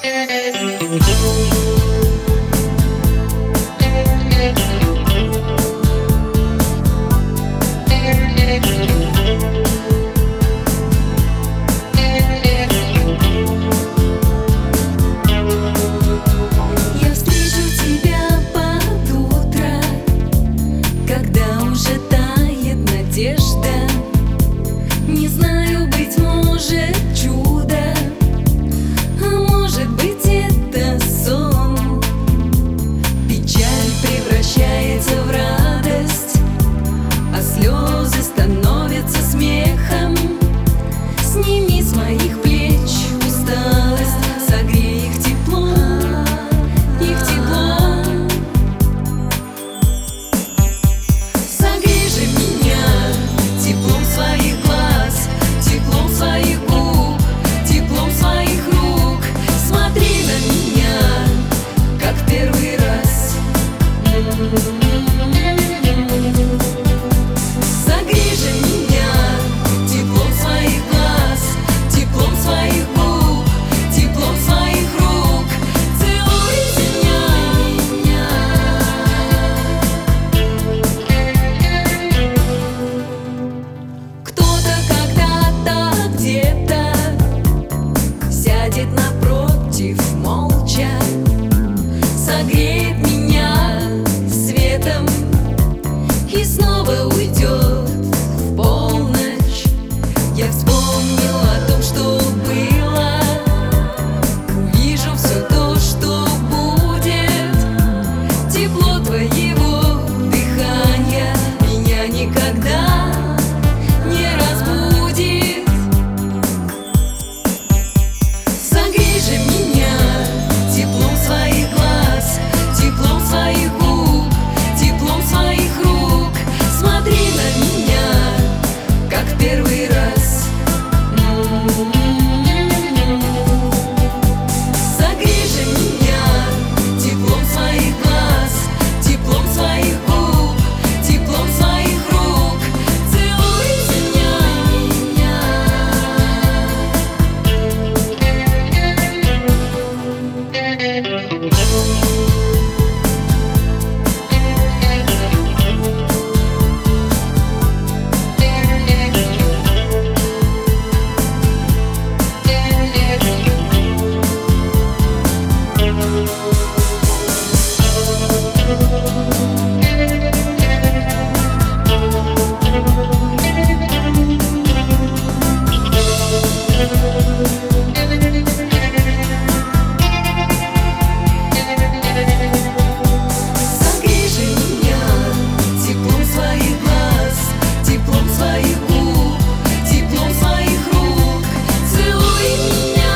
Я встречу тебя под утро, когда уже тает надежда. Не знаю, быть может чудо, а может быть это сон. Печаль превращается в радость, а слезы становятся смехом. Сними с моих плеч усталость, согрей их теплом, их теплом. Согрей же меня теплом своих глаз, теплом своих губ, теплом своих рук. Смотри на меня, как в первый раз. Согрей же меня теплом своих глаз, теплом своих губ, теплом своих рук. Целуй меня. Кто-то когда-то где-то сядет напротив молча, согреет меня светом и снова уйдет в полночь. Я вспомнил о том, что было, увижу все то, что будет. Тепло твоего дыхания меня никогда не разбудит. Согрей же меня теплом своих глаз, теплом своих губ, теплом своих рук. Смотри на меня, как в первый раз. Согрей же меня теплом своих глаз, теплом своих губ, теплом своих рук. Целуй меня. Согрей же меня теплом своих глаз, теплом своих губ, теплом своих рук. Целуй меня.